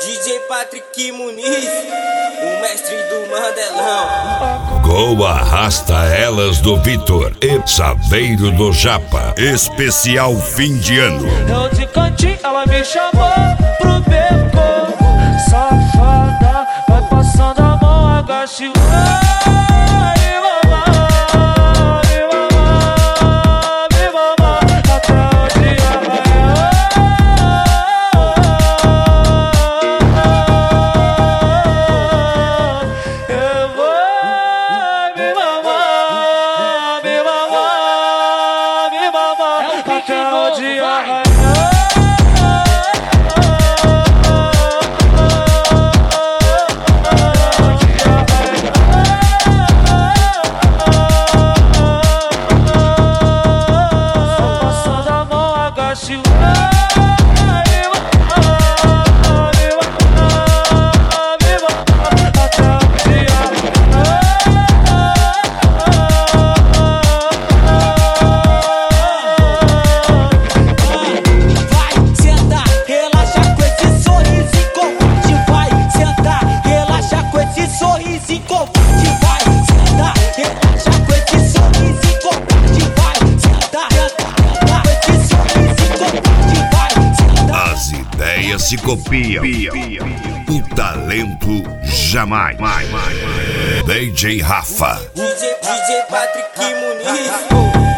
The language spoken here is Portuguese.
DJ Patrick Muniz, o mestre do Mandelão. Gol arrasta elas do Vitor e Saveiro do Japa. Especial fim de ano. Eu de cantinho, ela me chamou pro beco. Safada, vai passando a mão, agache. Se copiam, o talento jamais. DJ Rafa. DJ Patrick Muniz.